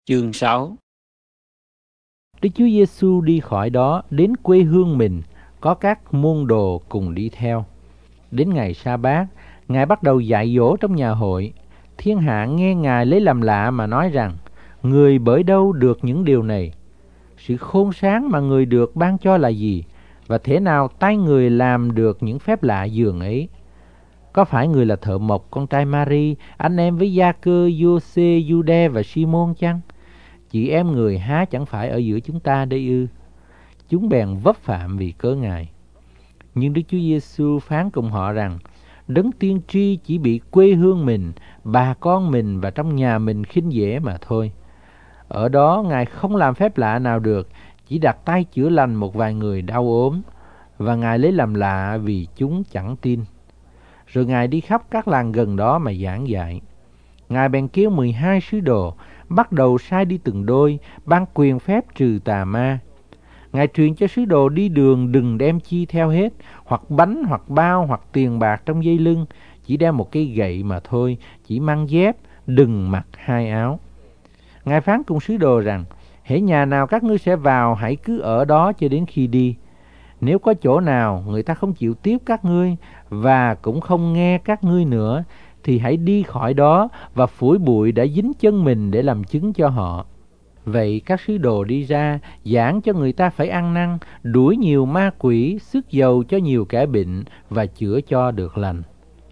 Chương 6. Đức Chúa Giêsu đi khỏi đó đến quê hương mình, có các môn đồ cùng đi theo. Đến ngày Sa-bát, Ngài bắt đầu dạy dỗ trong nhà hội. Thiên hạ nghe Ngài lấy làm lạ mà nói rằng: Người bởi đâu được những điều này? Sự khôn sáng mà người được ban cho là gì? Và thế nào tay người làm được những phép lạ dường ấy? Có phải người là thợ mộc con trai Ma-ri, anh em với Gia-cơ, Giô-xê, Giu-đe và Si-môn chăng? Chị em người há chẳng phải ở giữa chúng ta đây ư? Chúng bèn vấp phạm vì cớ Ngài. Nhưng Đức Chúa Giêsu phán cùng họ rằng: Đấng tiên tri chỉ bị quê hương mình, bà con mình và trong nhà mình khinh dễ mà thôi. Ở đó Ngài không làm phép lạ nào được, chỉ đặt tay chữa lành một vài người đau ốm, và Ngài lấy làm lạ vì chúng chẳng tin. Rồi Ngài đi khắp các làng gần đó mà giảng dạy. Ngài bèn kêu 12 sứ đồ, bắt đầu sai đi từng đôi, ban quyền phép trừ tà ma. Ngài truyền cho sứ đồ đi đường đừng đem chi theo hết, hoặc bánh, hoặc bao, hoặc tiền bạc trong dây lưng, chỉ đem một cây gậy mà thôi, chỉ mang dép, đừng mặc 2 áo. Ngài phán cùng sứ đồ rằng: hễ nhà nào các ngươi sẽ vào, hãy cứ ở đó cho đến khi đi. Nếu có chỗ nào người ta không chịu tiếp các ngươi và cũng không nghe các ngươi nữa, thì hãy đi khỏi đó và phủi bụi đã dính chân mình để làm chứng cho họ. Vậy các sứ đồ đi ra, giảng cho người ta phải ăn năn, đuổi nhiều ma quỷ, sức dầu cho nhiều kẻ bệnh và chữa cho được lành.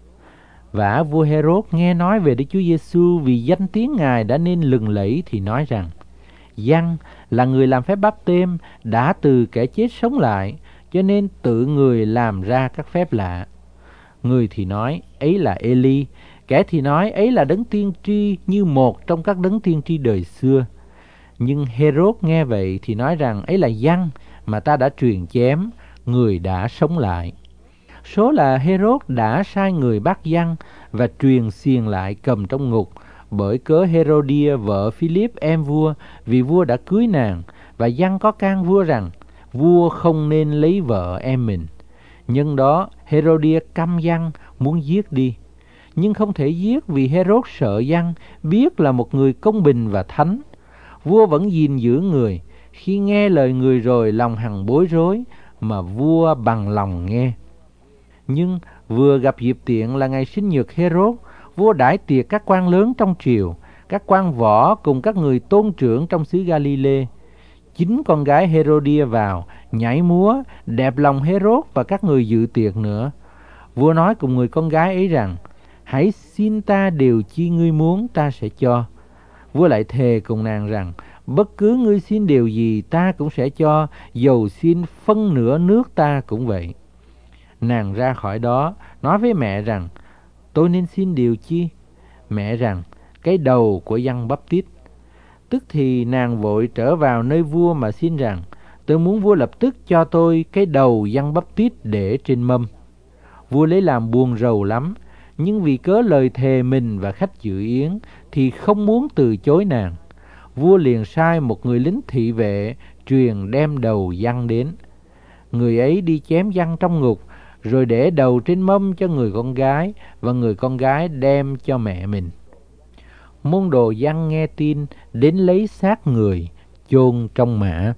Vả vua Hê-rốt nghe nói về Đức Chúa Giêsu vì danh tiếng Ngài đã nên lừng lẫy thì nói rằng: Giăng là người làm phép báp-têm đã từ kẻ chết sống lại, cho nên tự người làm ra các phép lạ. Người thì nói ấy là Ê-li, kẻ thì nói ấy là đấng tiên tri như một trong các đấng tiên tri đời xưa. Nhưng Hê-rốt nghe vậy thì nói rằng ấy là Giăng mà ta đã truyền chém, người đã sống lại. Số là Hê-rốt đã sai người bắt Giăng và truyền xiềng lại cầm trong ngục, bởi cớ Hê-rô-đia vợ Phi-líp em vua, vì vua đã cưới nàng, và Giăng có can vua rằng vua không nên lấy vợ em mình. Nhân đó Hê-rô-đia căm Giăng, muốn giết đi, nhưng không thể giết vì Hê-rốt sợ Giăng, biết là một người công bình và thánh. Vua vẫn gìn giữ người. Khi nghe lời người rồi lòng hằng bối rối, mà vua bằng lòng nghe. Nhưng vừa gặp dịp tiện là ngày sinh nhật Hê-rốt, vua đãi tiệc các quan lớn trong triều, các quan võ cùng các người tôn trưởng trong xứ Ga-li-lê. Chính con gái Hê-rô-đia vào, nhảy múa, đẹp lòng Hê-rốt và các người dự tiệc nữa. Vua nói cùng người con gái ấy rằng: hãy xin ta điều chi ngươi muốn, ta sẽ cho. Vua lại thề cùng nàng rằng: bất cứ ngươi xin điều gì ta cũng sẽ cho, dầu xin phân nửa nước ta cũng vậy. Nàng ra khỏi đó, nói với mẹ rằng: tôi nên xin điều chi? Mẹ rằng: cái đầu của Giăng Báp-tít. Tức thì nàng vội trở vào nơi vua mà xin rằng: tôi muốn vua lập tức cho tôi cái đầu Giăng Báp-tít để trên mâm. Vua lấy làm buồn rầu lắm, nhưng vì cớ lời thề mình và khách dự yến thì không muốn từ chối nàng. Vua liền sai một người lính thị vệ truyền đem đầu Giăng đến. Người ấy đi chém Giăng trong ngục, rồi để đầu trên mâm cho người con gái, và người con gái đem cho mẹ mình. Môn đồ Giăng nghe tin, đến lấy xác người, chôn trong mả.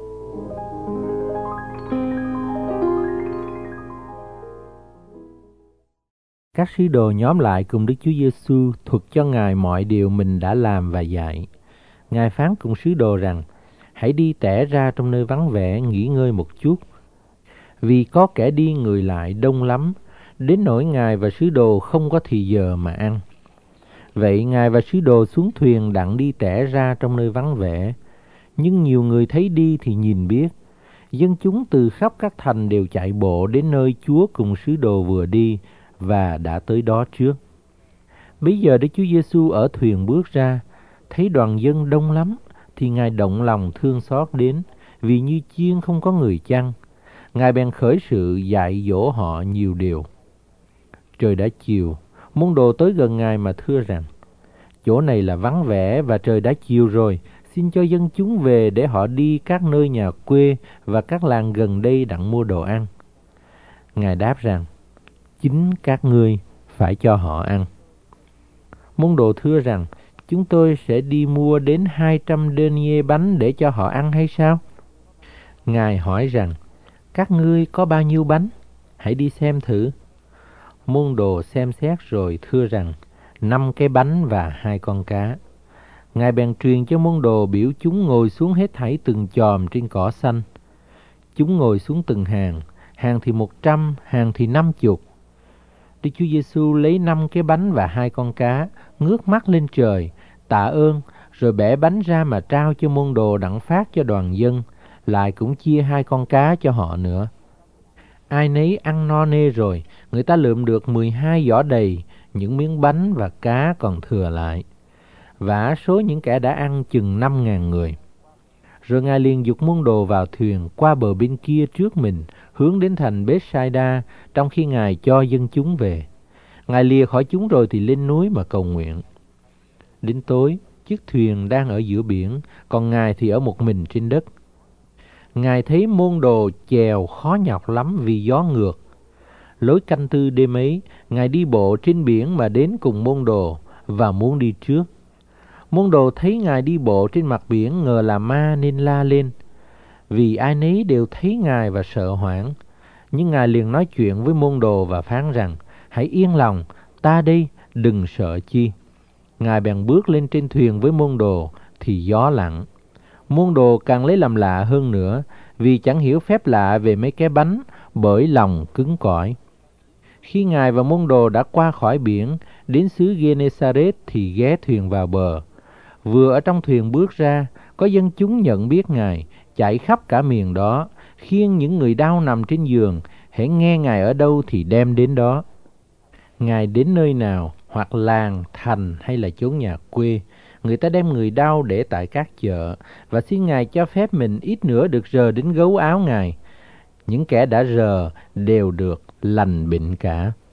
Các sứ đồ nhóm lại cùng Đức Chúa Giêsu thuật cho Ngài mọi điều mình đã làm và dạy. Ngài phán cùng sứ đồ rằng: hãy đi tẻ ra trong nơi vắng vẻ nghỉ ngơi một chút, vì có kẻ đi người lại đông lắm, đến nỗi Ngài và sứ đồ không có thì giờ mà ăn. Vậy Ngài và sứ đồ xuống thuyền đặng đi tẻ ra trong nơi vắng vẻ. Nhưng nhiều người thấy đi thì nhìn biết. Dân chúng từ khắp các thành đều chạy bộ đến nơi Chúa cùng sứ đồ vừa đi, và đã tới đó trước. Bấy giờ Đức Chúa Giêsu ở thuyền bước ra, thấy đoàn dân đông lắm, thì Ngài động lòng thương xót đến, vì như chiên không có người chăn. Ngài bèn khởi sự dạy dỗ họ nhiều điều. Trời đã chiều, môn đồ tới gần Ngài mà thưa rằng: chỗ này là vắng vẻ và trời đã chiều rồi, xin cho dân chúng về để họ đi các nơi nhà quê và các làng gần đây đặng mua đồ ăn. Ngài đáp rằng: chính các ngươi phải cho họ ăn. Môn đồ thưa rằng: chúng tôi sẽ đi mua đến 200 denier bánh để cho họ ăn hay sao? Ngài hỏi rằng, các ngươi có bao nhiêu bánh? Hãy đi xem thử. Môn đồ xem xét rồi thưa rằng, 5 cái bánh và 2 con cá. Ngài bèn truyền cho môn đồ biểu chúng ngồi xuống hết thảy từng chòm trên cỏ xanh. Chúng ngồi xuống từng hàng, hàng thì 100, hàng thì 50. Đức Chúa Giêsu lấy 5 cái bánh và 2 con cá, ngước mắt lên trời, tạ ơn, rồi bẻ bánh ra mà trao cho môn đồ đặng phát cho đoàn dân, lại cũng chia 2 con cá cho họ nữa. Ai nấy ăn no nê rồi, người ta lượm được 12 giỏ đầy, những miếng bánh và cá còn thừa lại. Vả số những kẻ đã ăn chừng 5.000 người. Rồi Ngài liền giục môn đồ vào thuyền qua bờ bên kia trước mình, hướng đến thành Bethsaida, trong khi Ngài cho dân chúng về. Ngài lìa khỏi chúng rồi thì lên núi mà cầu nguyện. Đến tối, chiếc thuyền đang ở giữa biển, còn Ngài thì ở một mình trên đất. Ngài thấy môn đồ chèo khó nhọc lắm vì gió ngược. Lối canh tư đêm ấy, Ngài đi bộ trên biển mà đến cùng môn đồ và muốn đi trước. Môn đồ thấy Ngài đi bộ trên mặt biển ngờ là ma nên la lên, vì ai nấy đều thấy Ngài và sợ hoảng. Nhưng Ngài liền nói chuyện với môn đồ và phán rằng, hãy yên lòng, ta đây, đừng sợ chi. Ngài bèn bước lên trên thuyền với môn đồ, thì gió lặng. Môn đồ càng lấy làm lạ hơn nữa, vì chẳng hiểu phép lạ về mấy cái bánh, bởi lòng cứng cỏi. Khi Ngài và môn đồ đã qua khỏi biển, đến xứ Gê-nê-sa-rét thì ghé thuyền vào bờ. Vừa ở trong thuyền bước ra, có dân chúng nhận biết Ngài, chạy khắp cả miền đó, khiêng những người đau nằm trên giường, hễ nghe Ngài ở đâu thì đem đến đó. Ngài đến nơi nào, hoặc làng, thành hay là chốn nhà quê, người ta đem người đau để tại các chợ, và xin Ngài cho phép mình ít nữa được rờ đến gấu áo Ngài. Những kẻ đã rờ đều được lành bệnh cả.